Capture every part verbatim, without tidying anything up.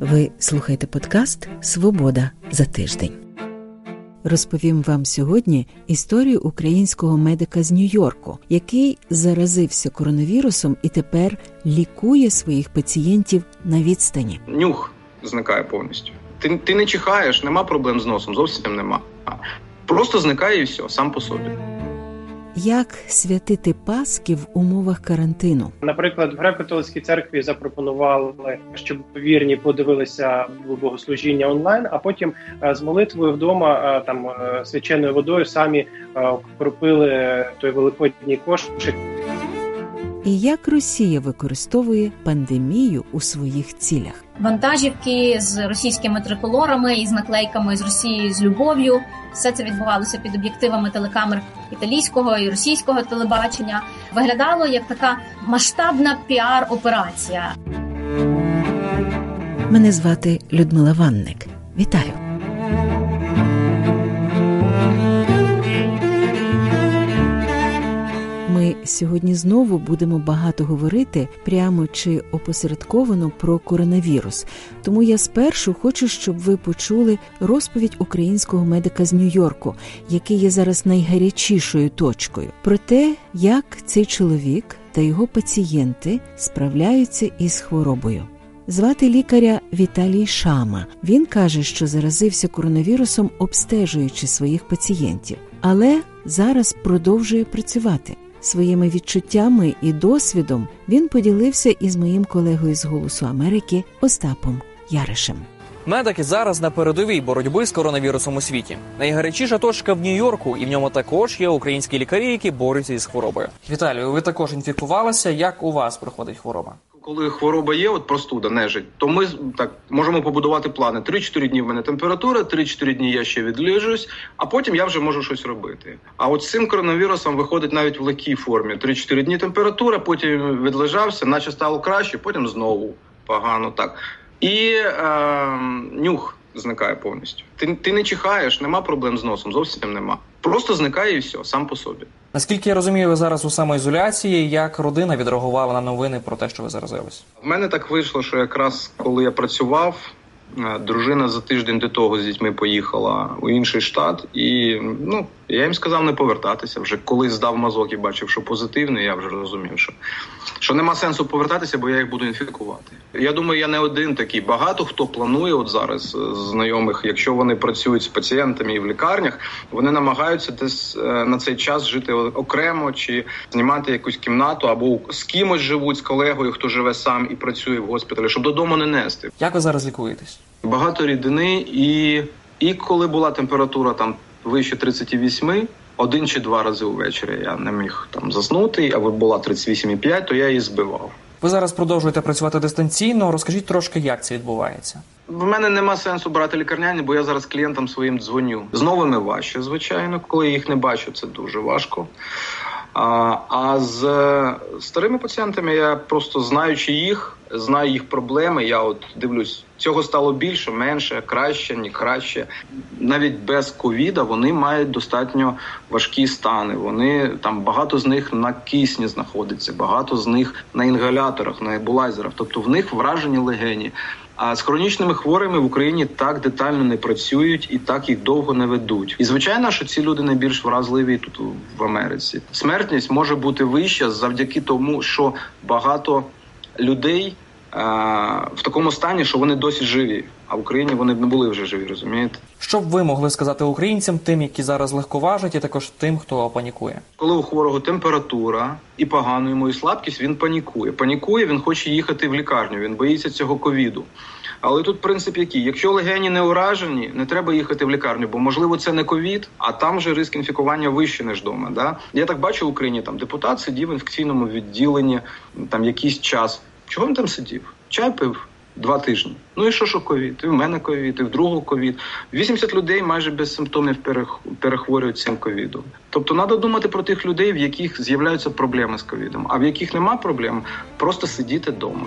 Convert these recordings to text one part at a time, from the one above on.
Ви слухаєте подкаст «Свобода за тиждень». Розповім вам сьогодні історію українського медика з Нью-Йорку, який заразився коронавірусом і тепер лікує своїх пацієнтів на відстані. Нюх зникає повністю. Ти, ти не чихаєш, нема проблем з носом, зовсім нема. Просто зникає і все, сам по собі. Як святити Пасхи в умовах карантину? Наприклад, в Греко-католицькій церкві запропонували, щоб вірні подивилися богослужіння онлайн, а потім з молитвою вдома там свяченою водою самі окропили той великодній кошик. І як Росія використовує пандемію у своїх цілях? Вантажівки з російськими триколорами і з наклейками «З Росією з любов'ю». Все це відбувалося під об'єктивами телекамер італійського і російського телебачення. Виглядало як така масштабна піар-операція. Мене звати Людмила Ванник. Вітаю! Ми сьогодні знову будемо багато говорити прямо чи опосередковано про коронавірус. Тому я спершу хочу, щоб ви почули розповідь українського медика з Нью-Йорку, який є зараз найгарячішою точкою, про те, як цей чоловік та його пацієнти справляються із хворобою. Звати лікаря Віталій Шама. Він каже, що заразився коронавірусом, обстежуючи своїх пацієнтів, але зараз продовжує працювати. Своїми відчуттями і досвідом він поділився із моїм колегою з «Голосу Америки» Остапом Яришем. Медики зараз на передовій боротьби з коронавірусом у світі. Найгарячіша точка в Нью-Йорку, і в ньому також є українські лікарі, які борються із хворобою. Віталію, ви також інфікувалися. Як у вас проходить хвороба? Коли хвороба є, от простуда, нежить, то ми так можемо побудувати плани. три-чотири дні в мене температура, три-чотири дні я ще відлежусь, а потім я вже можу щось робити. А от з цим коронавірусом виходить навіть в легкій формі. три-чотири дні температура, потім відлежався, наче стало краще, потім знову погано. Так. І е, нюх зникає повністю. Ти, ти не чихаєш, нема проблем з носом, зовсім нема. Просто зникає і все, сам по собі. Наскільки я розумію, ви зараз у самоізоляції, як родина відреагувала на новини про те, що ви заразились? В мене так вийшло, що якраз коли я працював, дружина за тиждень до того з дітьми поїхала у інший штат, і ну, я їм сказав не повертатися. Вже коли здав мазок і бачив, що позитивний, я вже розумів, що, що нема сенсу повертатися, бо я їх буду інфікувати. Я думаю, я не один такий. Багато хто планує от зараз з знайомих, якщо вони працюють з пацієнтами і в лікарнях, вони намагаються десь на цей час жити окремо чи знімати якусь кімнату, або з кимось живуть, з колегою, хто живе сам і працює в госпіталі, щоб додому не нести. Як ви зараз лікуєтесь? Багато рідини, і, і коли була температура там вище тридцять вісім, один чи два рази увечері я не міг там заснути, або була тридцять вісім і п'ять, то я її збивав. Ви зараз продовжуєте працювати дистанційно. Розкажіть трошки, як це відбувається. В мене нема сенсу брати лікарняні, бо я зараз клієнтам своїм дзвоню. З новими важче, звичайно, коли я їх не бачу, це дуже важко. А, а з старими пацієнтами я просто, знаючи їх, знаю їх проблеми, я от дивлюсь, цього стало більше, менше, краще, не краще. Навіть без ковіда вони мають достатньо важкі стани. Вони, там багато з них на кисні знаходиться, багато з них на інгаляторах, на ебулайзерах. Тобто в них вражені легені. А з хронічними хворими в Україні так детально не працюють і так їх довго не ведуть. І звичайно, що ці люди найбільш вразливі тут в Америці. Смертність може бути вища завдяки тому, що багато людей в такому стані, що вони досі живі, а в Україні вони б не були вже живі, розумієте? Що б ви могли сказати українцям, тим, які зараз легковажать, і також тим, хто панікує? Коли у хворого температура і погано йому і слабкість, він панікує. Панікує, він хоче їхати в лікарню, він боїться цього ковіду. Але тут принцип який? Якщо легені не уражені, не треба їхати в лікарню, бо, можливо, це не ковід, а там вже ризик інфікування вищий, ніж вдома. Да? Я так бачу в Україні, там депутат сидів в інфекційному відділенні там якийсь час. Чого він там сидів? Чай пив два тижні. Ну і що, що ковід? І в мене ковід, і в другого ковід. вісімдесят людей майже без симптомів перехворюють цим ковідом. Тобто треба думати про тих людей, в яких з'являються проблеми з ковідом. А в яких нема проблем, просто сидіти вдома.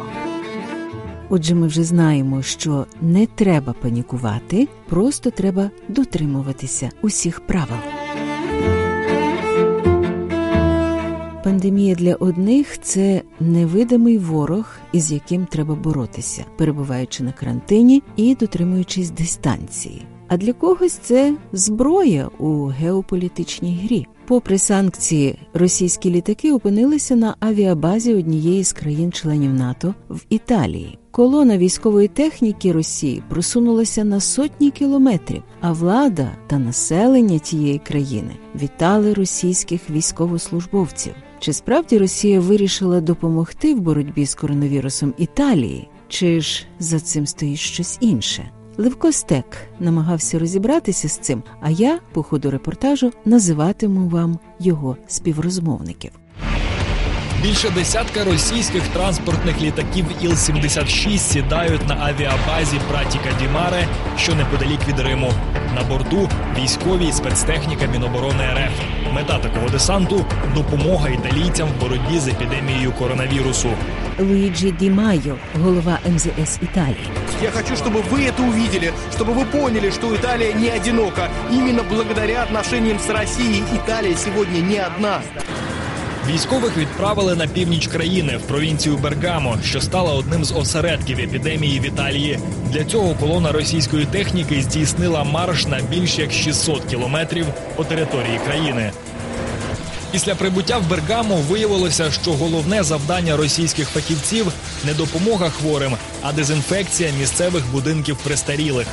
Отже, ми вже знаємо, що не треба панікувати, просто треба дотримуватися усіх правил. Пандемія для одних – це невидимий ворог, із яким треба боротися, перебуваючи на карантині і дотримуючись дистанції. А для когось це зброя у геополітичній грі. Попри санкції, російські літаки опинилися на авіабазі однієї з країн-членів НАТО в Італії. Колона військової техніки Росії просунулася на сотні кілометрів, а влада та населення тієї країни вітали російських військовослужбовців. Чи справді Росія вирішила допомогти в боротьбі з коронавірусом Італії? Чи ж за цим стоїть щось інше? Левко Стек намагався розібратися з цим, а я, по ходу репортажу, називатиму вам його співрозмовників. Більше десятка російських транспортних літаків Іл сімдесят шість сідають на авіабазі Братіка ді Маре, що неподалік від Риму. На борту військові і спецтехніка Міноборони РФ. Мета такого десанту – допомога італійцям в боротьбі з епідемією коронавірусу. Луїджі Ді Майо, голова ем зе ес Італії. Я хочу, чтобы вы это увидели, чтобы вы поняли, что Италия не одинока. Именно благодаря отношениям с Россией Италия сегодня не одна. Військових відправили на північ країни, в провінцію Бергамо, що стала одним з осередків епідемії в Італії. Для цього колона російської техніки здійснила марш на більш як шістсот кілометрів по території країни. Після прибуття в Бергамо виявилося, що головне завдання російських фахівців – не допомога хворим, а дезінфекція місцевих будинків престарілих.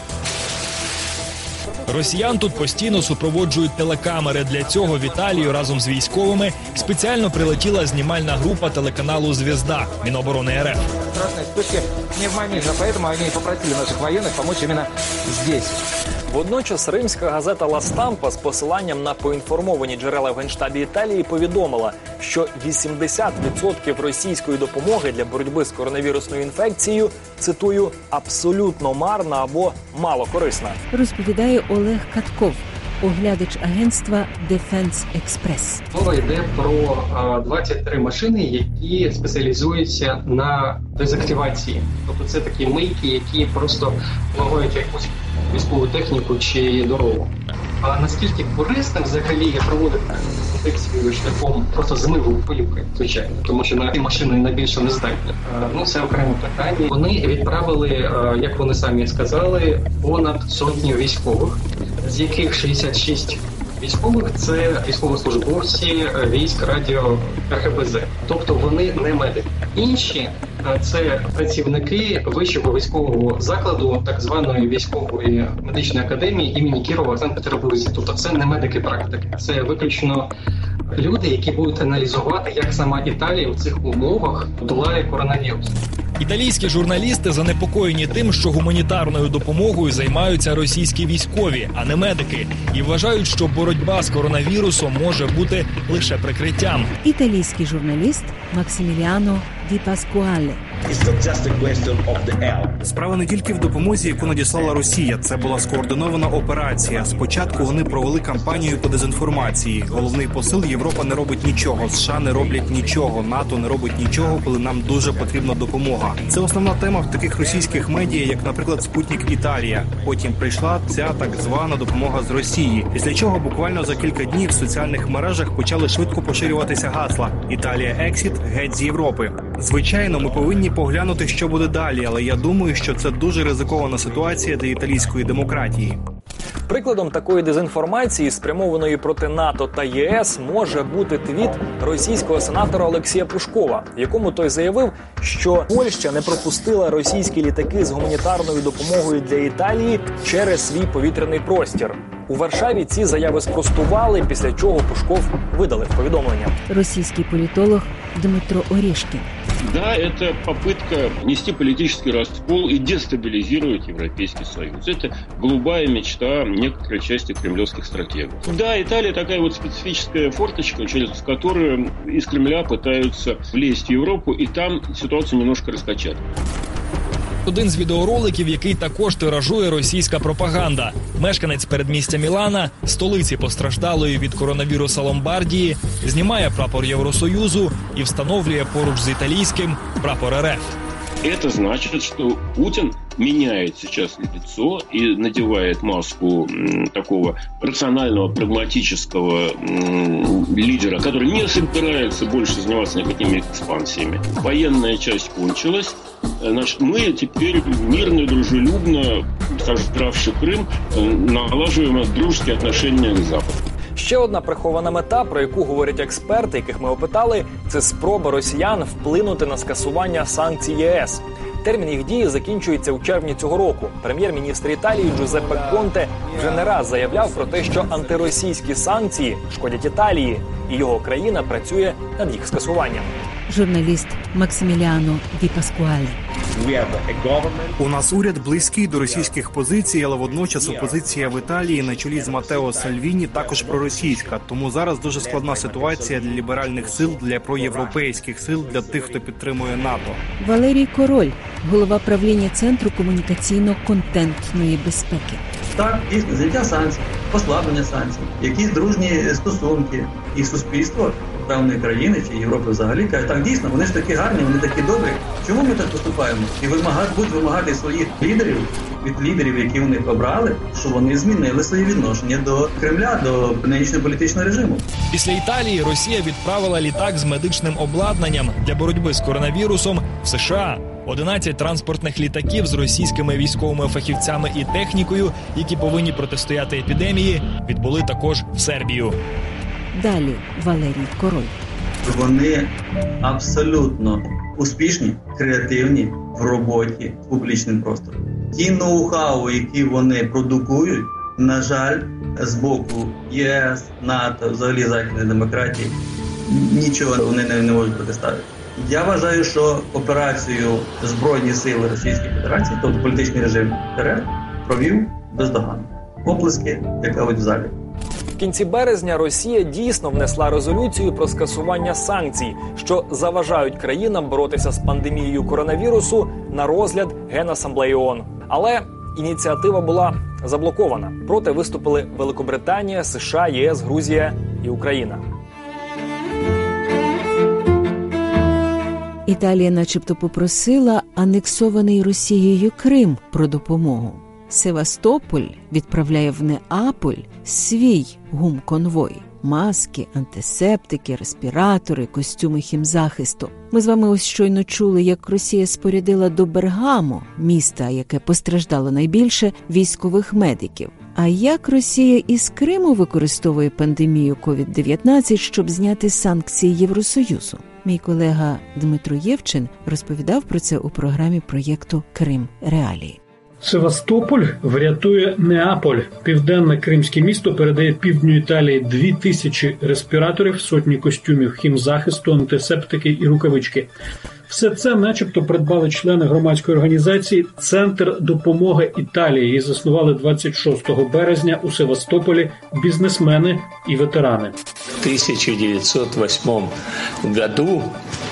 Росіян тут постійно супроводжують телекамери. Для цього в Італію разом з військовими спеціально прилетіла знімальна група телеканалу «Звезда» Міноборони РФ. Страшные вспышки не в моменте, поэтому они попросили наших военных помочь именно здесь. Водночас римська газета «Ла Стампа» з посиланням на поінформовані джерела в Генштабі Італії повідомила, що вісімдесят відсотків російської допомоги для боротьби з коронавірусною інфекцією, цитую, «абсолютно марна або малокорисна». Розповідає Олег Катков, оглядач агентства Defense Express. Мова йде про двадцять три машини, які спеціалізуються на дезактивації. Тобто це такі мийки, які просто ламають якусь військову техніку чи дорогу. А наскільки корисним взагалі проводити інфекцію шляхом просто змиву пилюки, звичайно, тому що на ті машини найбільше не здатні. Ну, це окреме питання. Вони відправили, як вони самі сказали, понад сотню військових, з яких шістдесят шість військових – це військовослужбовці військ радіо РХБЗ. Тобто вони не медики. Інші – це працівники вищого військового закладу, так званої військової медичної академії імені Кірова в Санкт-Петербурзі. Тобто це не медики-практики, це виключно люди, які будуть аналізувати, як сама Італія в цих умовах долає коронавірус. Італійські журналісти занепокоєні тим, що гуманітарною допомогою займаються російські військові, а не медики, і вважають, що боротьба з коронавірусом може бути лише прикриттям. Італійський журналіст Максиміліано Ді Паскуале. Справа не тільки в допомозі, яку надіслала Росія. Це була скоординована операція. Спочатку вони провели кампанію по дезінформації. Головний посил: Європа не робить нічого, США не роблять нічого, НАТО не робить нічого, коли нам дуже потрібна допомога. Це основна тема в таких російських медіа, як, наприклад, «Спутник Італія». Потім прийшла ця так звана допомога з Росії. Після чого буквально за кілька днів в соціальних мережах почали швидко поширюватися гасла «Італія ексіт, геть з Європи». Звичайно, ми повинні поглянути, що буде далі, але я думаю, що це дуже ризикована ситуація для італійської демократії. Прикладом такої дезінформації, спрямованої проти НАТО та ЄС, може бути твіт російського сенатора Олексія Пушкова, в якому той заявив, що Польща не пропустила російські літаки з гуманітарною допомогою для Італії через свій повітряний простір. У Варшаві ці заяви спростували, після чого Пушков видалив повідомлення. Російський політолог Дмитро Орешкін. Да, это попытка внести политический раскол и дестабилизировать Европейский Союз. Это голубая мечта некоторой части кремлевских стратегов. Да, Италия такая вот специфическая форточка, через которую из Кремля пытаются влезть в Европу, и там ситуацию немножко раскачать. Один з відеороликів, який також тиражує російська пропаганда. Мешканець передмістя Мілана, столиці постраждалої від коронавіруса Ломбардії, знімає прапор Євросоюзу і встановлює поруч з італійським прапор РФ. Это значит, что Путин меняет сейчас лицо и надевает маску такого рационального, прагматического лидера, который не собирается больше заниматься никакими экспансиями. Военная часть кончилась. Значит, мы теперь мирно и дружелюбно, сожравши Крым, налаживаем дружеские отношения к Западу. Ще одна прихована мета, про яку говорять експерти, яких ми опитали, це спроба росіян вплинути на скасування санкцій ЄС. Термін їх дії закінчується у червні цього року. Прем'єр-міністр Італії Джузеппе Конте вже не раз заявляв про те, що антиросійські санкції шкодять Італії, і його країна працює над їх скасуванням. Журналіст Максиміліано Ді Паскуале. У нас уряд близький до російських позицій, але водночас опозиція в Італії на чолі з Матео Сальвіні також проросійська. Тому зараз дуже складна ситуація для ліберальних сил, для проєвропейських сил, для тих, хто підтримує НАТО. Валерій Король, голова правління Центру комунікаційно-контентної безпеки. Так, дійсно, зняття санкцій, послаблення санкцій, якісь дружні стосунки і суспільство певної країни чи Європи взагалі каже, так, дійсно, вони ж такі гарні, вони такі добрі. Чому ми так поступаємо? І вимагати, будуть вимагати своїх лідерів, від лідерів, які вони обрали, що вони змінили свої відношення до Кремля, до нинішнього політичного режиму. Після Італії Росія відправила літак з медичним обладнанням для боротьби з коронавірусом в США. одинадцять транспортних літаків з російськими військовими фахівцями і технікою, які повинні протистояти епідемії, відбули також в Сербію. Далі Валерій Король. Вони абсолютно успішні, креативні в роботі з публічним простором. Ті ноу-хау, які вони продукують, на жаль, з боку ЄС, НАТО, взагалі західної демократії, нічого вони не, не можуть протиставити. Я вважаю, що операцію Збройні сили Російської Федерації, тобто політичний режим РФ, провів бездоганно. Оплески, як кажуть в залі. В кінці березня Росія дійсно внесла резолюцію про скасування санкцій, що заважають країнам боротися з пандемією коронавірусу, на розгляд Генасамблеї ООН. Але ініціатива була заблокована. Проти виступили Великобританія, США, ЄС, Грузія і Україна. Італія начебто попросила анексований Росією Крим про допомогу. Севастополь відправляє в Неаполь свій гумконвой. Маски, антисептики, респіратори, костюми хімзахисту. Ми з вами ось щойно чули, як Росія спорядила до Бергамо, міста, яке постраждало найбільше, військових медиків. А як Росія із Криму використовує пандемію ковід дев'ятнадцять, щоб зняти санкції Євросоюзу? Мій колега Дмитро Євчин розповідав про це у програмі проєкту «Крим. Реалії». Севастополь врятує Неаполь. Південне кримське місто передає півдню Італії дві тисячі респіраторів, сотні костюмів хімзахисту, антисептики і рукавички. Все це начебто придбали члени громадської організації «Центр допомоги Італії». Її заснували двадцять шостого березня у Севастополі бізнесмени і ветерани. В тысяча девятьсот восьмом году,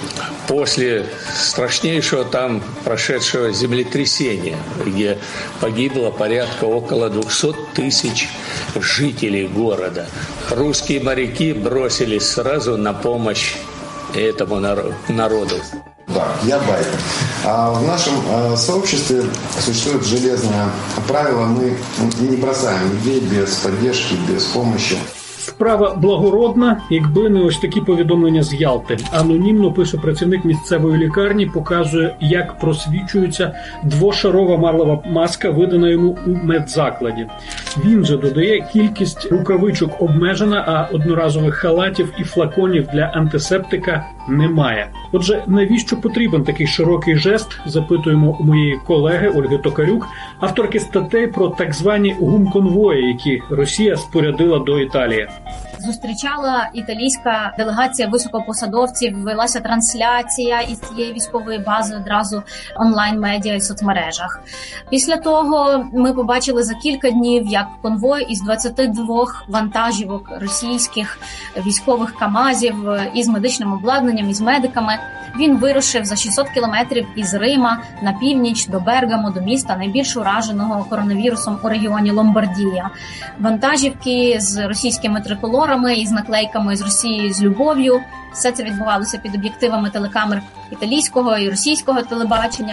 после страшнейшего там прошедшего землетрясения, где погибло порядка около двухсот тысяч жителей города, русские моряки бросились сразу на помощь этому народу. Да, я байкер. А в нашем э, сообществе существует железное правило: мы не бросаем людей без поддержки, без помощи. Справа благородна, якби не ось такі повідомлення з Ялти. Анонімно, пише працівник місцевої лікарні, показує, як просвічується двошарова марлева маска, видана йому у медзакладі. Він же додає, кількість рукавичок обмежена, а одноразових халатів і флаконів для антисептика немає. Отже, навіщо потрібен такий широкий жест, запитуємо у моєї колеги Ольги Токарюк, авторки статей про так звані гумконвої, які Росія спорядила до Італії. Зустрічала італійська делегація високопосадовців, велася трансляція із цієї військової бази одразу онлайн-медіа і соцмережах. Після того ми побачили за кілька днів, як конвой із двадцяти двох вантажівок російських військових КАМАЗів із медичним обладнанням, із медиками, він вирушив за шістсот кілометрів із Рима на північ до Бергамо, до міста, найбільш ураженого коронавірусом у регіоні Ломбардія. Вантажівки з російськими триколорами, із наклейками «З Росії з любов'ю». Все це відбувалося під об'єктивами телекамер італійського і російського телебачення.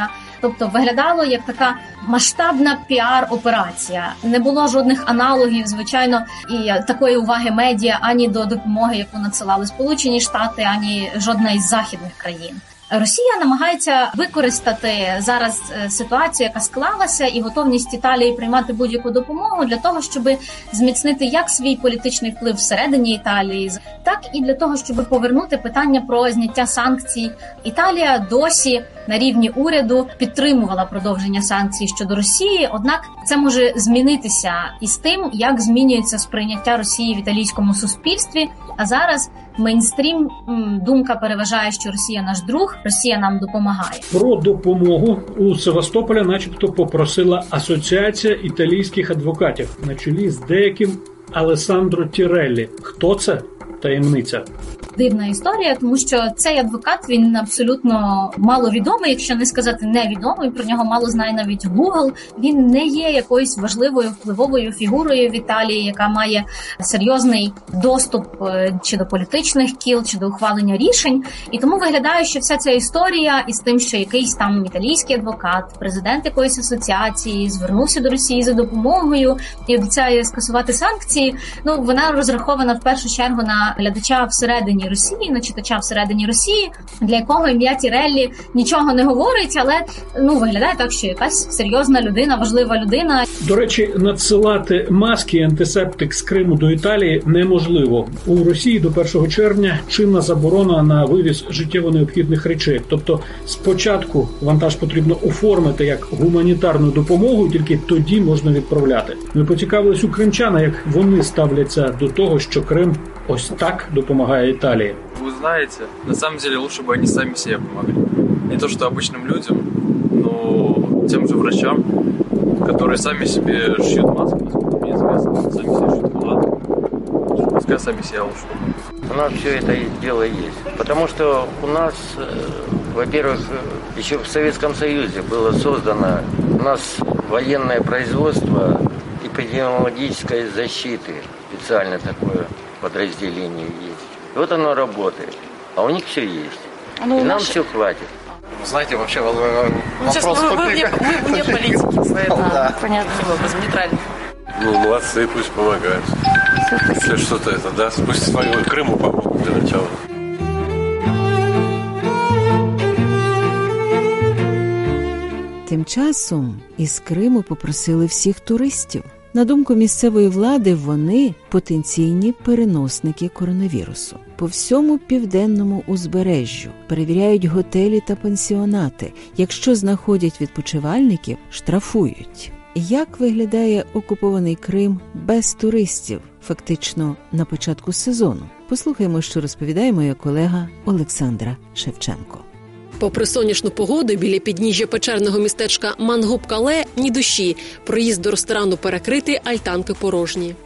Тобто виглядало як така масштабна піар-операція. Не було жодних аналогів, звичайно, і такої уваги медіа ані до допомоги, яку надсилали Сполучені Штати, ані жодна із західних країн. Росія намагається використати зараз ситуацію, яка склалася, і готовність Італії приймати будь-яку допомогу для того, щоб зміцнити як свій політичний вплив всередині Італії, так і для того, щоб повернути питання про зняття санкцій. Італія досі на рівні уряду підтримувала продовження санкцій щодо Росії, однак це може змінитися із тим, як змінюється сприйняття Росії в італійському суспільстві, а зараз мейнстрім думка переважає, що Росія наш друг, Росія нам допомагає. Про допомогу у Севастополя начебто попросила Асоціація італійських адвокатів на чолі з деяким Алессандро Тіреллі. Хто це? Таємниця. Дивна історія, тому що цей адвокат, він абсолютно маловідомий, якщо не сказати невідомий, про нього мало знає навіть Google. Він не є якоюсь важливою впливовою фігурою в Італії, яка має серйозний доступ чи до політичних кіл, чи до ухвалення рішень. І тому виглядає, що вся ця історія із тим, що якийсь там італійський адвокат, президент якоїсь асоціації звернувся до Росії за допомогою і обіцяє скасувати санкції, ну, вона розрахована в першу чергу на глядача всередині Росії, на читача всередині Росії, для якого ім'я Тіреллі нічого не говорить, але ну виглядає так, що якась серйозна людина, важлива людина. До речі, надсилати маски і антисептик з Криму до Італії неможливо. У Росії до першого червня чинна заборона на вивіз життєво необхідних речей. Тобто спочатку вантаж потрібно оформити як гуманітарну допомогу, тільки тоді можна відправляти. Ми поцікавились у кримчан, як вони ставляться до того, що Крим ось так допомагає Италии. Вы знаете, на самом деле лучше бы они сами себе помогли. Не то что обычным людям, но тем же врачам, которые сами себе шьют маски, мне известно, сами себе шьют халаты. Пускай сами себя лучше помогут. У нас все это дело есть. Потому что у нас, во-первых, еще в Советском Союзе было создано у нас военное производство эпидемиологической защиты. Специально такое подразделение есть. И вот оно работает. А у них все есть. Ну, и нам наши... все хватит. Знаете, вообще вопрос... Ну, сейчас вы, вы, вне, вы вне политики, поэтому да. Понятно, вопрос нейтральный. Ну, молодцы, пусть помогают. Если что-то это, да, пусть свою Крыму помогут для начала. Тим часом із Криму попросили всіх туристів. На думку місцевої влади, вони – потенційні переносники коронавірусу. По всьому південному узбережжю перевіряють готелі та пансіонати. Якщо знаходять відпочивальників, штрафують. Як виглядає окупований Крим без туристів, фактично на початку сезону? Послухаймо, що розповідає моя колега Олександра Шевченко. Попри сонячну погоду, біля підніжжя печерного містечка Мангуб-Кале ні душі. Проїзд до ресторану перекритий, альтанки порожні.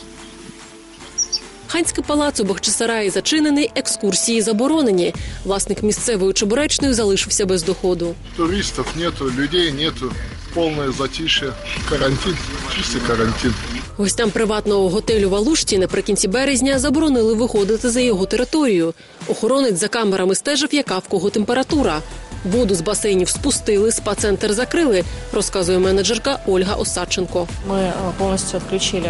Ханський палац у Бахчисараї зачинений, екскурсії заборонені. Власник місцевої чебуречної залишився без доходу. Туристів нету, людей нету, повне затиш'я, карантин, чистий карантин. Гостям приватного готелю в Алушті наприкінці березня заборонили виходити за його територію. Охоронець за камерами стежив, яка в кого температура. Воду з басейнів спустили, спа-центр закрили, розказує менеджерка Ольга Осадченко. Ми повністю відключили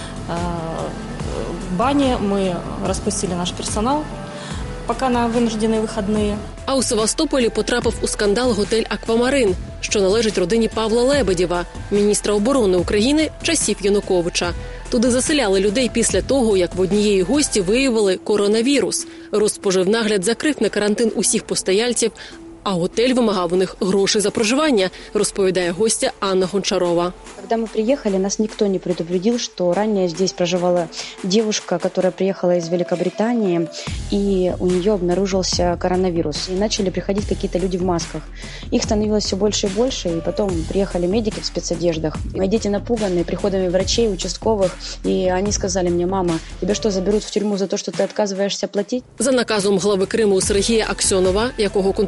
бані, ми розпустили наш персонал, поки на винуждені вихідні. А у Севастополі потрапив у скандал готель «Аквамарин», що належить родині Павла Лебедєва, міністра оборони України часів Януковича. Туди заселяли людей після того, як в однієї гості виявили коронавірус. Розпоживнагляд закрив на карантин усіх постояльців, а готель вимагав у них гроші за проживання, розповідає гостя Анна Гончарова. Когда мы приехали, нас никто не предупредил, что ранее здесь проживала девушка, которая приехала из Великобритании, и у нее обнаружился коронавирус. И начали приходить какие-то люди в масках. Их становилось все больше и больше, и потом приехали медики в спецодеждах. Мои дети напуганные приходами врачей, участковых, и они сказали мне: «Мама, тебя что, заберут в тюрьму за то, что ты отказываешься платить?» За наказом глави Криму Сергія Аксьонова, якого контролює Росія,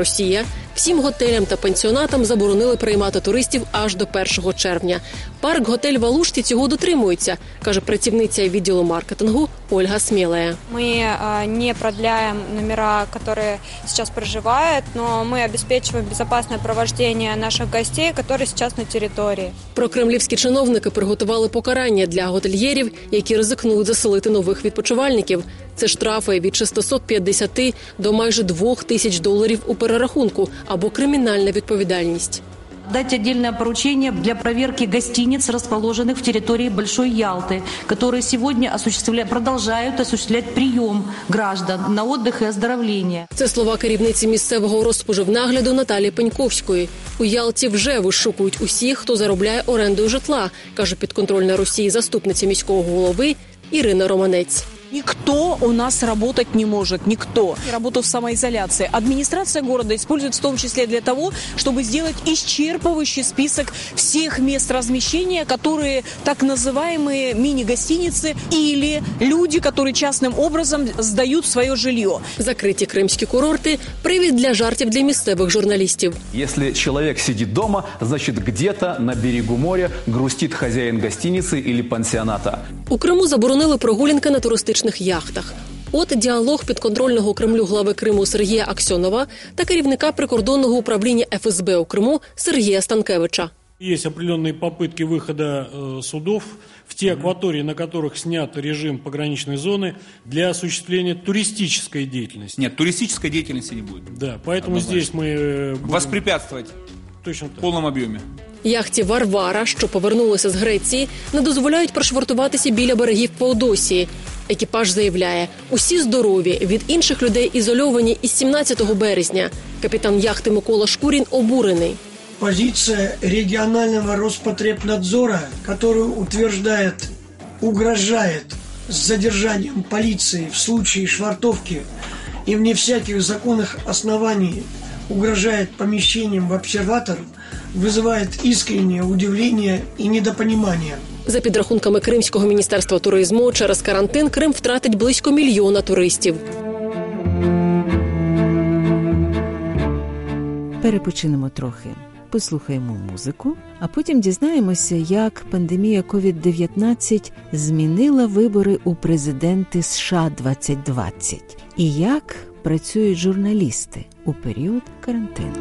Росія, всім готелям та пансіонатам заборонили приймати туристів аж до першого червня. Парк-готель в Алушті цього дотримується, каже працівниця відділу маркетингу Ольга Смелая. Мы не продляем номера, которые сейчас проживают, но мы обеспечиваем безопасное провождение наших гостей, которые сейчас на території. Прокремлівські чиновники приготували покарання для готельєрів, які ризикнуть заселити нових відпочивальників. Це штрафи від шістсот п'ятдесят до майже двох тисяч доларів у перерахунку або кримінальна відповідальність. Дать отдельное поручение для проверки гостиниц, расположенных в территории Большой Ялты, которые сегодня осуществляют, продолжают осуществлять прием граждан на отдых и оздоровление. Це слова керівниці місцевого розпоживнагляду Наталії Пеньковської. У Ялті вже вишукують усіх, хто заробляє орендою житла, каже підконтрольна Росії заступниця міського голови Ірина Романець. Никто у нас работать не может, никто. Я работаю в самоизоляции. Администрация города использует в том числе для того, чтобы сделать исчерпывающий список всех мест размещения, которые так называемые мини-гостиницы или люди, которые частным образом сдают свое жилье. Закриті кримські курорти – привід для жартів для місцевих журналістів. Если человек сидит дома, значит где-то на берегу моря грустит хозяин гостиницы или пансионата. У Криму заборонили прогулянки на туристичних яхтах. От діалог підконтрольного Кремлю глави Криму Сергія Аксьонова та керівника прикордонного управління еф ес бе у Криму Сергія Станкевича. Есть определенные попытки выхода э, судов в те акватории, на которых снят режим пограничной зоны, для осуществления туристической деятельности. Нет, туристической деятельности не будет. Да, поэтому здесь мы... Э, будем... Воспрепятствовать Точно так. В повному об'ємі. Яхті «Варвара», що повернулися з Греції, не дозволяють пришвартуватися біля берегів Феодосії. Екіпаж заявляє, усі здорові, від інших людей ізольовані із сімнадцятого березня. Капітан яхти Микола Шкурін обурений. Позиция регионального Роспотребнадзора, которую утверждает, угрожает с задержанием полиции в случае швартовки и вне всяких законных оснований угрожает помещением в обсерватор, вызывает искреннее удивление и недопонимание. За підрахунками Кримського міністерства туризму, через карантин Крим втратить близько мільйона туристів. Перепочинемо трохи. Послухаємо музику, а потім дізнаємося, як пандемія ковід дев'ятнадцять змінила вибори у президенти США двадцять двадцять і як працюють журналісти у період карантину.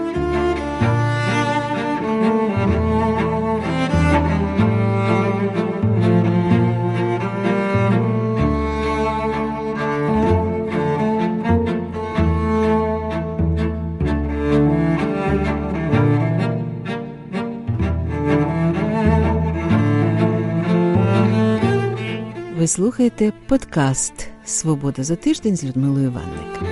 Ви слухаєте подкаст «Свобода за тиждень» з Людмилою Ванник.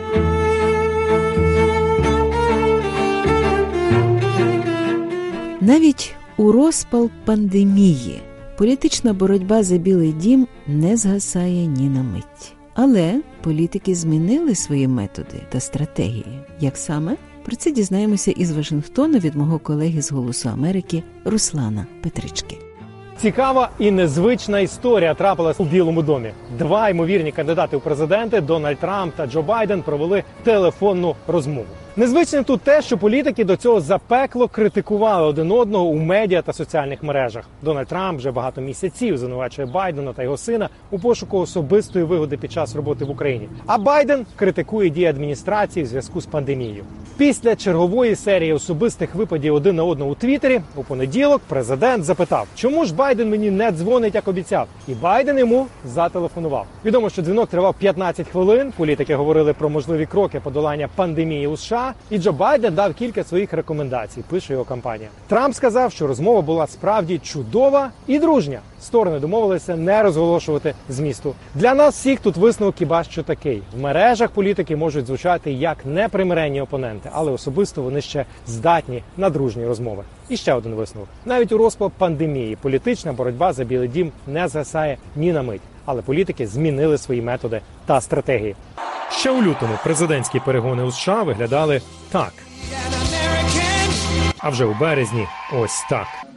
Навіть у розпал пандемії політична боротьба за Білий дім не згасає ні на мить. Але політики змінили свої методи та стратегії. Як саме? Про це дізнаємося із Вашингтона від мого колеги з «Голосу Америки» Руслана Петрички. Цікава і незвична історія трапилась у Білому домі. Два ймовірні кандидати у президенти Дональд Трамп та Джо Байден провели телефонну розмову. Незвичним тут те, що політики до цього запекло критикували один одного у медіа та соціальних мережах. Дональд Трамп вже багато місяців звинувачує Байдена та його сина у пошуку особистої вигоди під час роботи в Україні. А Байден критикує дії адміністрації в зв'язку з пандемією. Після чергової серії особистих випадів один на одного у Твіттері у понеділок президент запитав, чому ж Байден мені не дзвонить, як обіцяв. І Байден йому зателефонував. Відомо, що дзвінок тривав п'ятнадцять хвилин. Політики говорили про можливі кроки подолання пандемії у США. І Джо Байден дав кілька своїх рекомендацій, пише його кампанія. Трамп сказав, що розмова була справді чудова і дружня. Сторони домовилися не розголошувати змісту. Для нас всіх тут висновок хіба що такий. В мережах політики можуть звучати як непримиренні опоненти, але особисто вони ще здатні на дружні розмови. І ще один висновок. Навіть у розпал пандемії політична боротьба за Білий дім не згасає ні на мить. Але політики змінили свої методи та стратегії. Ще у лютому президентські перегони у США виглядали так. А вже у березні ось так.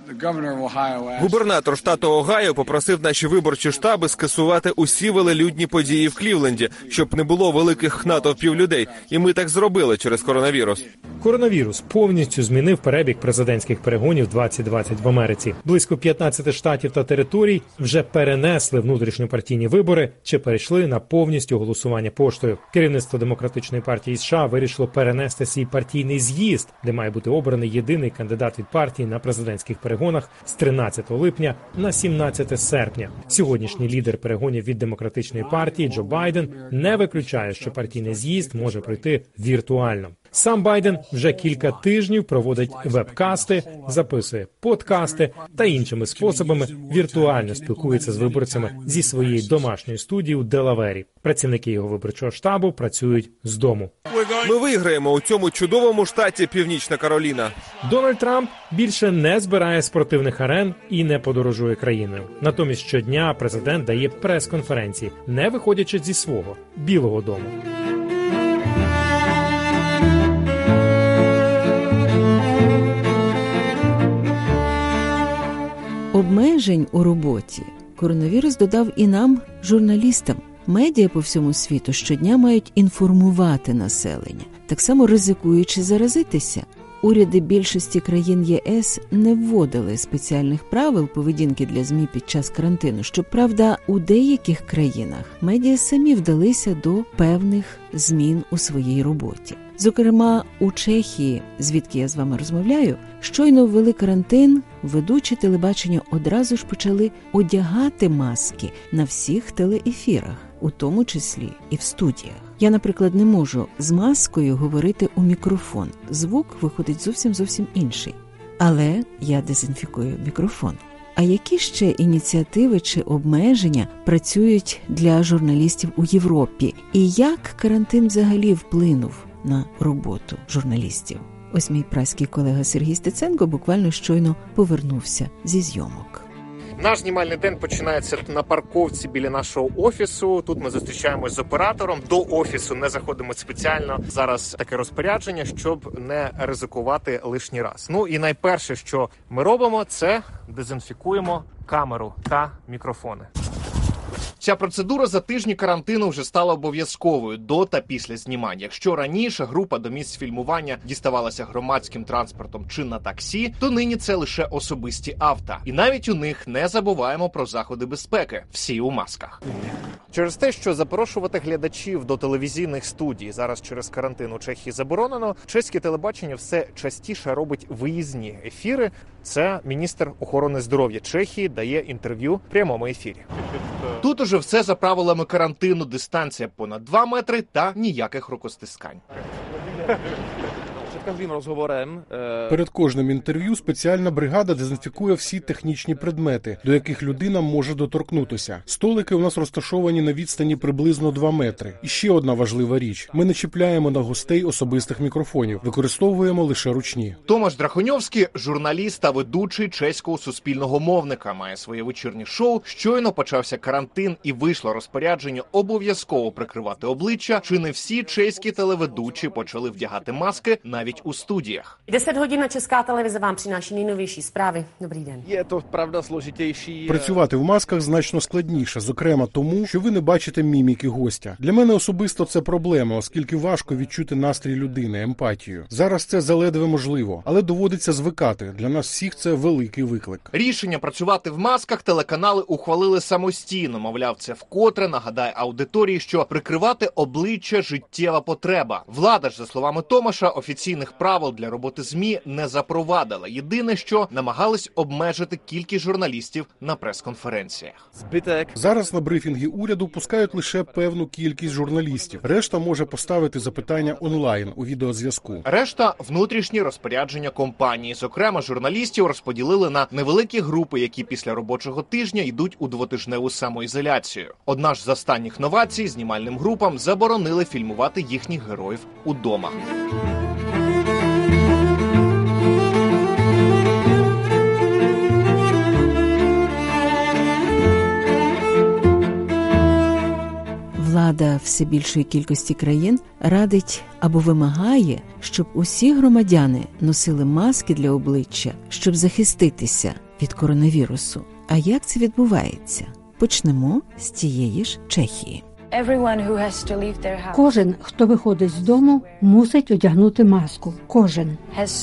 Губернатор штату Огайо попросив наші виборчі штаби скасувати усі велелюдні події в Клівленді, щоб не було великих натовпів людей. І ми так зробили через коронавірус. Коронавірус повністю змінив перебіг президентських перегонів двадцять двадцять в Америці. Близько п'ятнадцяти штатів та територій вже перенесли внутрішньопартійні вибори чи перейшли на повністю голосування поштою. Керівництво Демократичної партії США вирішило перенести свій партійний з'їзд, де має бути обраний єдиний кандидат від партії на президентських перегонах з тринадцятого липня на сімнадцяте серпня. Сьогоднішній лідер перегонів від Демократичної партії Джо Байден не виключає, що партійний з'їзд може пройти віртуально. Сам Байден вже кілька тижнів проводить вебкасти, записує подкасти та іншими способами віртуально спілкується з виборцями зі своєї домашньої студії у Делавері. Працівники його виборчого штабу працюють з дому. Ми виграємо у цьому чудовому штаті Північна Кароліна. Дональд Трамп більше не збирає спортивних арен і не подорожує країною. Натомість щодня президент дає прес-конференції, не виходячи зі свого Білого дому. Обмежень у роботі коронавірус додав і нам, журналістам. Медіа по всьому світу щодня мають інформувати населення, так само ризикуючи заразитися. Уряди більшості країн ЄС не вводили спеціальних правил поведінки для ЗМІ під час карантину. Щоправда, у деяких країнах медіа самі вдалися до певних змін у своїй роботі. Зокрема, у Чехії, звідки я з вами розмовляю, щойно ввели карантин, ведучі телебачення одразу ж почали одягати маски на всіх телеефірах, у тому числі і в студіях. Я, наприклад, не можу з маскою говорити у мікрофон. Звук виходить зовсім-зовсім інший. Але я дезінфікую мікрофон. А які ще ініціативи чи обмеження працюють для журналістів у Європі? І як карантин взагалі вплинув на роботу журналістів? Ось мій праський колега Сергій Стеценко буквально щойно повернувся зі зйомок. Наш знімальний день починається на парковці біля нашого офісу. Тут ми зустрічаємось з оператором. До офісу не заходимо спеціально. Зараз таке розпорядження, щоб не ризикувати лишній раз. Ну і найперше, що ми робимо, це дезінфікуємо камеру та мікрофони. Ця процедура за тижні карантину вже стала обов'язковою до та після знімань. Якщо раніше група до місць фільмування діставалася громадським транспортом чи на таксі, то нині це лише особисті авто. І навіть у них не забуваємо про заходи безпеки. Всі у масках. Через те, що запрошувати глядачів до телевізійних студій зараз через карантин у Чехії заборонено, чеське телебачення все частіше робить виїзні ефіри. Це міністр охорони здоров'я Чехії дає інтерв'ю в прямому ефірі. Тут уже все за правилами карантину, дистанція понад два метри та ніяких рукостискань. Перед кожним інтерв'ю спеціальна бригада дезінфікує всі технічні предмети, до яких людина може доторкнутися. Столики у нас розташовані на відстані приблизно два метри. І ще одна важлива річ. Ми не чіпляємо на гостей особистих мікрофонів, використовуємо лише ручні. Томаш Драхоньовський, журналіст та ведучий чеського суспільного мовника, має своє вечірнє шоу. Щойно почався карантин і вийшло розпорядження обов'язково прикривати обличчя. Чи не всі чеські телеведучі почали вдягати маски навіть у студіях. десять година Česká televize vám přináší nejnovější zprávy. Dobrý den. Є то, правда, složitější. Працювати в масках значно складніше, зокрема тому, що ви не бачите міміки гостя. Для мене особисто це проблема, оскільки важко відчути настрій людини, емпатію. Зараз це заледве можливо, але доводиться звикати. Для нас всіх це великий виклик. Рішення працювати в масках телеканали ухвалили самостійно. Мовляв, це вкотре нагадає аудиторії, що прикривати обличчя – життєва потреба. Влада ж, за словами Томаша, офіційних правил для роботи ЗМІ не запровадила. Єдине, що намагались обмежити кількість журналістів на прес-конференціях. Зараз на брифінги уряду пускають лише певну кількість журналістів. Решта може поставити запитання онлайн у відеозв'язку. Решта – внутрішні розпорядження компанії. Зокрема, журналістів розподілили на невеликі групи, які після робочого тижня йдуть у двотижневу самоізоляцію. Одна ж з останніх новацій – знімальним групам заборонили фільмувати їхніх героїв удома. Влада все більшої кількості країн радить або вимагає, щоб усі громадяни носили маски для обличчя, щоб захиститися від коронавірусу. А як це відбувається? Почнемо з тієї ж Чехії. Кожен, хто виходить з дому, мусить одягнути маску. Кожен.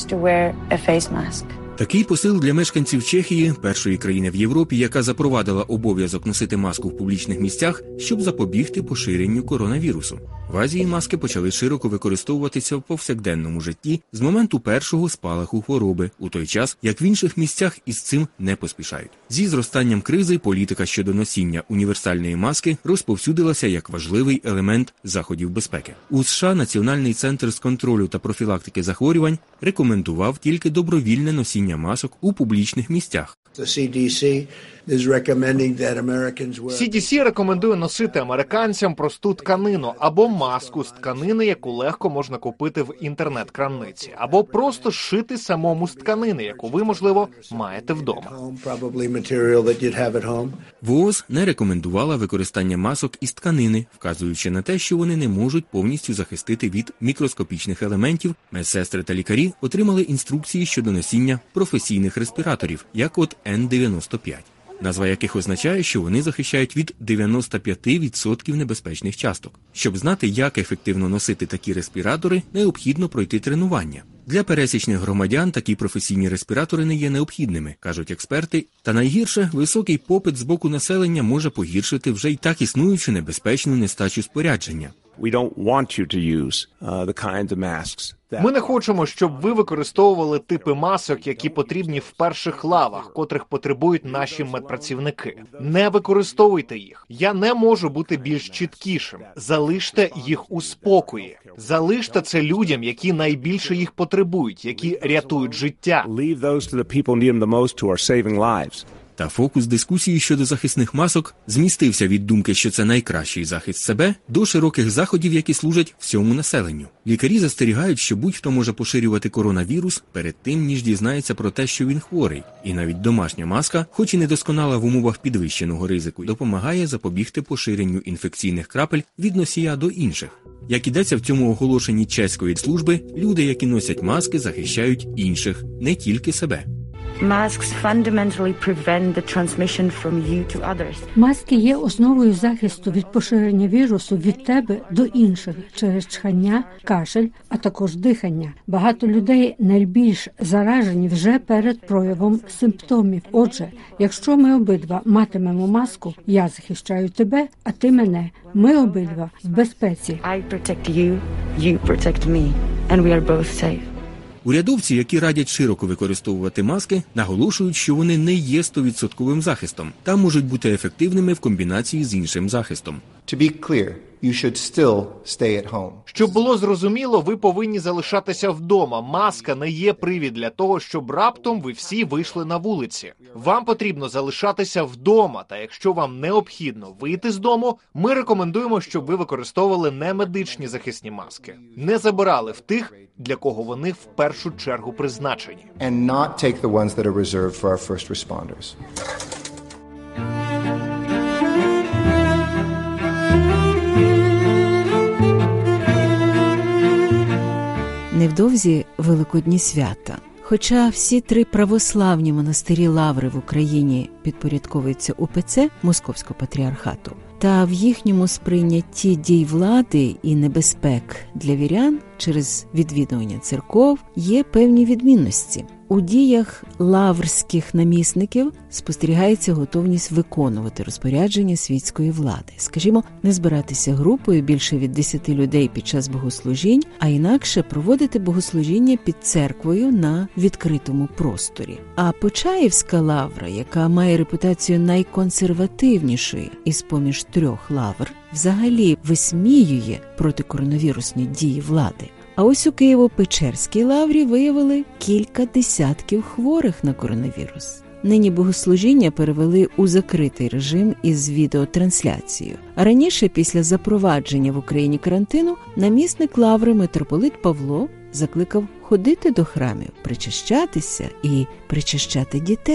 Такий посил для мешканців Чехії, першої країни в Європі, яка запровадила обов'язок носити маску в публічних місцях, щоб запобігти поширенню коронавірусу. В Азії маски почали широко використовуватися в повсякденному житті з моменту першого спалаху хвороби, у той час, як в інших місцях із цим не поспішають. Зі зростанням кризи політика щодо носіння універсальної маски розповсюдилася як важливий елемент заходів безпеки. У США Національний центр з контролю та профілактики захворювань рекомендував тільки добровільне носіння масок у публічних місцях. сі ді сі рекомендує носити американцям просту тканину або маску з тканини, яку легко можна купити в інтернет-крамниці, або просто шити самому з тканини, яку ви, можливо, маєте вдома. ВООЗ не рекомендувала використання масок із тканини, вказуючи на те, що вони не можуть повністю захистити від мікроскопічних елементів. Медсестри та лікарі отримали інструкції щодо носіння професійних респіраторів, як от ен дев'яносто п'ять. Назва яких означає, що вони захищають від дев'яносто п'ять відсотків небезпечних часток. Щоб знати, як ефективно носити такі респіратори, необхідно пройти тренування. Для пересічних громадян такі професійні респіратори не є необхідними, кажуть експерти, та найгірше, високий попит з боку населення може погіршити вже й так існуючу небезпечну нестачу спорядження. We don't want you to use uh, the kinds of masks. Ми не хочемо, щоб ви використовували типи масок, які потрібні в перших лавах, котрих потребують наші медпрацівники. Не використовуйте їх. Я не можу бути більш чіткішим. Залиште їх у спокої. Залиште це людям, які найбільше їх потребують, які рятують життя. Leave those to the people who need them the most, who are saving lives. Та фокус дискусії щодо захисних масок змістився від думки, що це найкращий захист себе, до широких заходів, які служать всьому населенню. Лікарі застерігають, що будь-хто може поширювати коронавірус перед тим, ніж дізнається про те, що він хворий. І навіть домашня маска, хоч і недосконала в умовах підвищеного ризику, допомагає запобігти поширенню інфекційних крапель від носія до інших. Як ідеться в цьому оголошенні чеської служби, люди, які носять маски, захищають інших, не тільки себе. Маски є основою захисту від поширення вірусу від тебе до інших через чхання, кашель, а також дихання. Багато людей найбільш заражені вже перед проявом симптомів. Отже, якщо ми обидва матимемо маску, я захищаю тебе, а ти мене. Ми обидва в безпеці. I protect you, you protect me, and we are both safe. Урядовці, які радять широко використовувати маски, наголошують, що вони не є сто відсотків захистом та можуть бути ефективними в комбінації з іншим захистом. To be clear, you should still stay at home. Щоб було зрозуміло, ви повинні залишатися вдома. Маска не є привід для того, щоб раптом ви всі вийшли на вулиці. Вам потрібно залишатися вдома, та якщо вам необхідно вийти з дому, ми рекомендуємо, щоб ви використовували немедичні захисні маски. Не забирали в тих, для кого вони в першу чергу призначені. And not take the ones that are reserved for our first responders. Невдовзі Великодні свята. Хоча всі три православні монастирі Лаври в Україні підпорядковуються УПЦ Московського патріархату, та в їхньому сприйнятті дій влади і небезпек для вірян через відвідування церков є певні відмінності. У діях лаврських намісників спостерігається готовність виконувати розпорядження світської влади. Скажімо, не збиратися групою більше від десяти людей під час богослужінь, а інакше проводити богослужіння під церквою на відкритому просторі. А Почаївська лавра, яка має репутацію найконсервативнішої із поміж трьох лавр, взагалі висміює протикоронавірусні дії влади. А ось у Києво-Печерській лаврі виявили кілька десятків хворих на коронавірус. Нині богослужіння перевели у закритий режим із відеотрансляцією. А раніше, після запровадження в Україні карантину, намісник лаври митрополит Павло закликав ходити до храмів, причащатися і причащати дітей.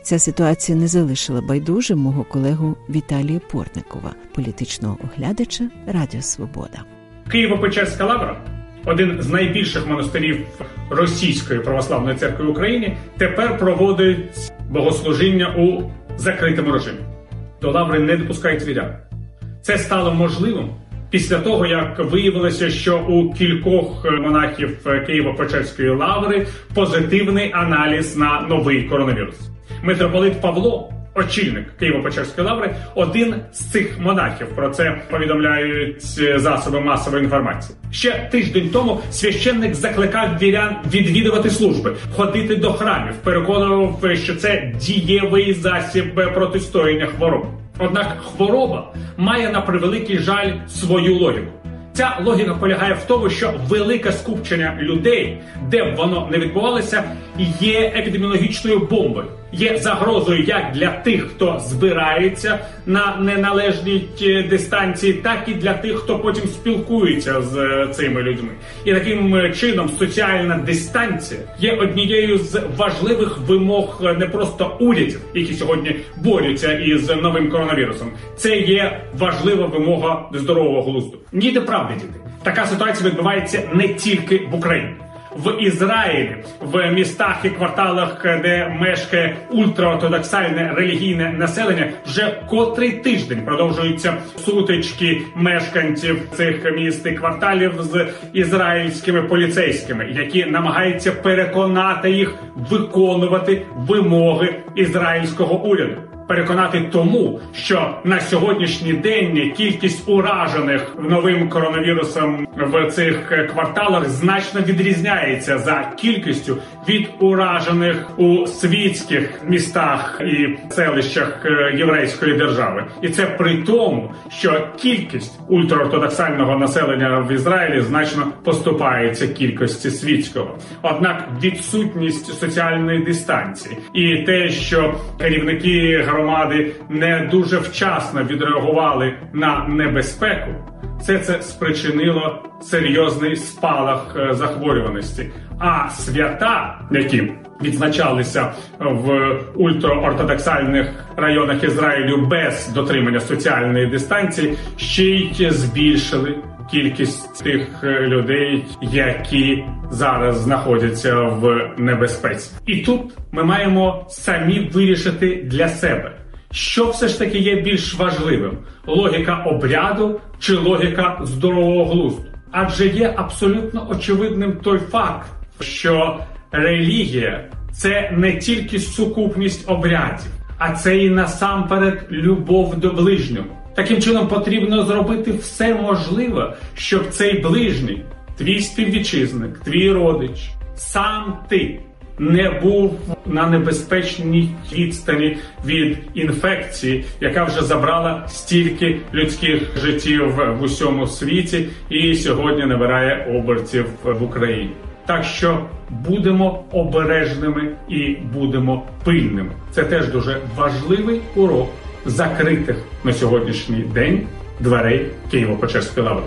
Ця ситуація не залишила байдужим мого колегу Віталія Портникова, політичного оглядача Радіо Свобода. Києво-Печерська лавра, один з найбільших монастирів Російської православної церкви в Україні, тепер проводить богослужіння у закритому режимі. До лаври не допускають вірян. Це стало можливим після того, як виявилося, що у кількох монахів Києво-Печерської лаври позитивний аналіз на новий коронавірус. Митрополит Павло, очільник Києво-Печерської лаври, один з цих монахів. Про це повідомляють засоби масової інформації. Ще тиждень тому священник закликав вірян відвідувати служби, ходити до храмів, переконував, що це дієвий засіб протистояння хвороб. Однак хвороба має, на превеликий жаль, свою логіку. Ця логіка полягає в тому, що велике скупчення людей, де б воно не відбувалося, є епідеміологічною бомбою. Є загрозою як для тих, хто збирається на неналежній дистанції, так і для тих, хто потім спілкується з цими людьми. І таким чином соціальна дистанція є однією з важливих вимог не просто урядів, які сьогодні борються із новим коронавірусом. Це є важлива вимога здорового глузду. Ніде правди, діти. Така ситуація відбувається не тільки в Україні. В Ізраїлі, в містах і кварталах, де мешкає ультраортодоксальне релігійне населення, вже котрий тиждень продовжуються сутички мешканців цих міст і кварталів з ізраїльськими поліцейськими, які намагаються переконати їх виконувати вимоги ізраїльського уряду. Переконати тому, що на сьогоднішній день кількість уражених новим коронавірусом в цих кварталах значно відрізняється за кількістю від уражених у світських містах і селищах єврейської держави. І це при тому, що кількість ультраортодоксального населення в Ізраїлі значно поступається кількості світського. Однак відсутність соціальної дистанції і те, що керівники громади не дуже вчасно відреагували на небезпеку, все це спричинило серйозний спалах захворюваності. А свята, які відзначалися в ультраортодоксальних районах Ізраїлю без дотримання соціальної дистанції, ще й збільшили кількість тих людей, які зараз знаходяться в небезпеці. І тут ми маємо самі вирішити для себе, що все ж таки є більш важливим – логіка обряду чи логіка здорового глузду. Адже є абсолютно очевидним той факт, що релігія – це не тільки сукупність обрядів, а це і насамперед любов до ближнього. Таким чином потрібно зробити все можливе, щоб цей ближній, твій співвітчизник, твій родич, сам ти не був на небезпечній відстані від інфекції, яка вже забрала стільки людських життів в усьому світі і сьогодні набирає обертів в Україні. Так що будемо обережними і будемо пильними. Це теж дуже важливий урок закритих на сьогоднішній день дверей Києво-Печерської лаври.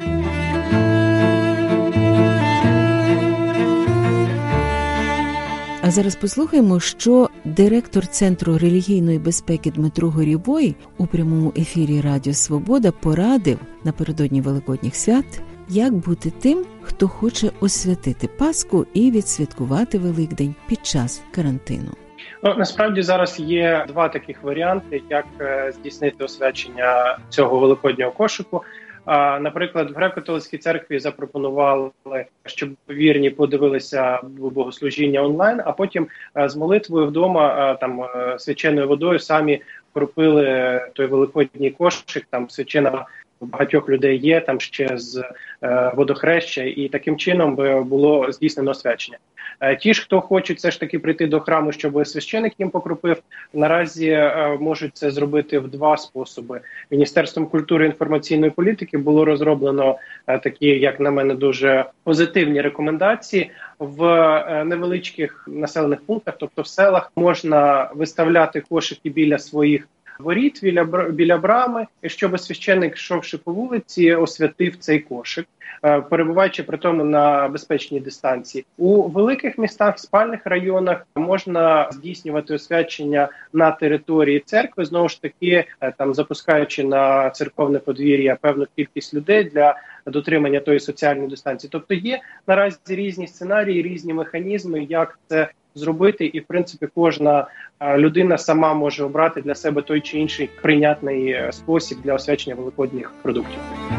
А зараз послухаємо, що директор Центру релігійної безпеки Дмитро Горєвой у прямому ефірі Радіо Свобода порадив напередодні Великодніх свят, як бути тим, хто хоче освятити Пасху і відсвяткувати Великдень під час карантину. Ну, насправді зараз є два таких варіанти, як е, здійснити освячення цього великоднього кошику. А, наприклад, в Греко-католицькій церкві запропонували, щоб вірні подивилися богослужіння онлайн, а потім е, з молитвою вдома, е, там е, свяченою водою самі пропили той великодній кошик, там свячена у багатьох людей є, там ще з е, водохреща, і таким чином би було здійснено освячення. Е, ті ж, хто хочуть все ж таки прийти до храму, щоб священик їм покропив, наразі е, можуть це зробити в два способи. Міністерством культури і інформаційної політики було розроблено е, такі, як на мене, дуже позитивні рекомендації. В е, невеличких населених пунктах, тобто в селах, можна виставляти кошики біля своїх воріт біля, біля брами, і щоб священник, йшовши по вулиці, освятив цей кошик, перебуваючи при тому на безпечній дистанції. У великих містах, спальних районах можна здійснювати освячення на території церкви, знову ж таки, там запускаючи на церковне подвір'я певну кількість людей для дотримання тої соціальної дистанції. Тобто є наразі різні сценарії, різні механізми, як це зробити, і в принципі кожна людина сама може обрати для себе той чи інший прийнятний спосіб для освячення великодніх продуктів.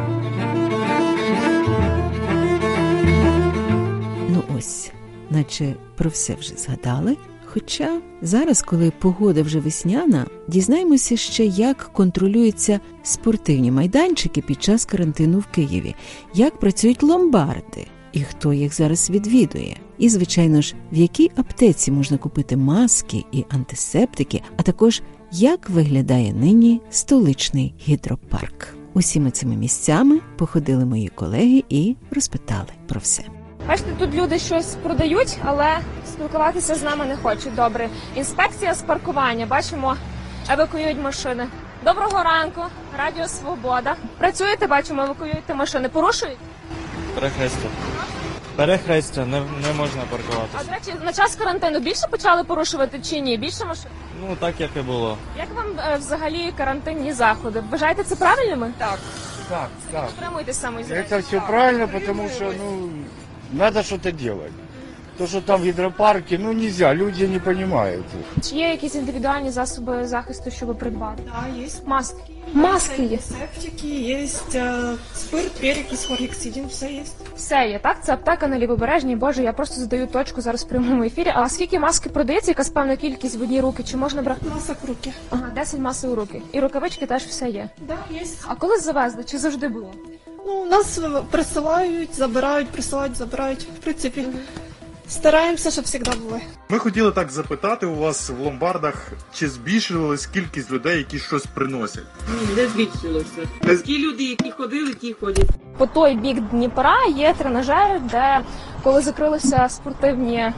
Ну ось, наче про все вже згадали. Хоча зараз, коли погода вже весняна, дізнаємося ще, як контролюються спортивні майданчики під час карантину в Києві, як працюють ломбарди і хто їх зараз відвідує. І, звичайно ж, в якій аптеці можна купити маски і антисептики, а також як виглядає нині столичний гідропарк. Усіма цими місцями походили мої колеги і розпитали про все. Бачите, тут люди щось продають, але спілкуватися з нами не хочуть. Добре. Інспекція з паркування. Бачимо, евакуюють машини. Доброго ранку. Радіо Свобода. Працюєте, бачимо, евакуюєте машини. Порушують? Перехрестя. Перехрестя, не, не можна паркуватися. А, до речі, на час карантину більше почали порушувати чи ні? Більше машин? Ну, так, як і було. Як вам е, взагалі карантинні заходи? Вважаєте це правильними? Так. Так, так. Дотримуйтесь самоізоляції. Это все правильно, потому что, ну, надо что-то делать. То, что там в гидропарке, ну, нельзя, люди не понимают. Чи є якісь індивідуальні засоби захисту, щоб придбати? Да, есть. Маски. Маски є. Септики, есть э, спирт, перекись, хлоргексидин, все есть. Все є, так? Це аптека на Лівобережній. Боже, я просто задаю точку зараз в прямому ефірі. А скільки маски продається? Якась певна кількість в одні руки? Чи можна брати? Масок в руки. Ага, десять масок у руки. І рукавички теж все є? Да, есть. А коли завезли? Чи завжди було? Ну, нас присилають, забирають, присилають, забирають. В принципі, стараємося, щоб завжди були. Ми хотіли так запитати у вас в ломбардах, чи збільшилась кількість людей, які щось приносять? Ні, не збільшилося. Ті люди, які ходили, ті ходять. По той бік Дніпра є тренажери, де коли закрилися спортивні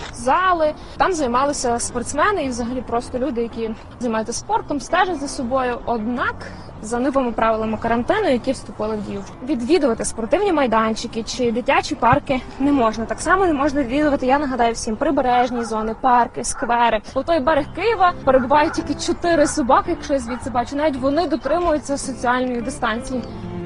зали, там займалися спортсмени і взагалі просто люди, які займаються спортом, стежать за собою. Однак за новими правилами карантину, які вступили в дію, відвідувати спортивні майданчики чи дитячі парки не можна. Так само не можна відвідувати, я нагадаю всім, прибережні зони, парки, сквери. По той берег Києва перебувають тільки чотири собаки, якщо я звідси бачу. Навіть вони дотримуються соціальної дистанції.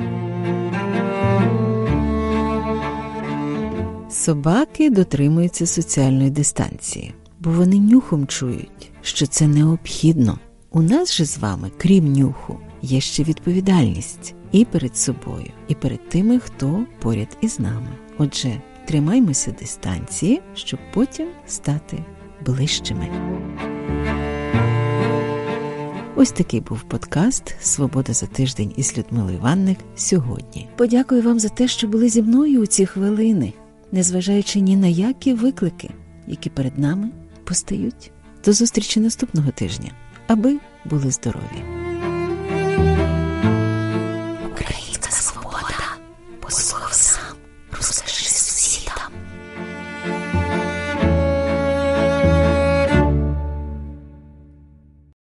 Собаки дотримуються соціальної дистанції, бо вони нюхом чують, що це необхідно. У нас же з вами, крім нюху, є ще відповідальність і перед собою, і перед тими, хто поряд із нами. Отже, тримаймося дистанції, щоб потім стати ближчими. Ось такий був подкаст «Свобода за тиждень» із Людмилою Ванник сьогодні. Подякую вам за те, що були зі мною у ці хвилини, незважаючи ні на які виклики, які перед нами постають. До зустрічі наступного тижня, аби були здорові. Українська свобода. Послухав сам, розкажи сусідам.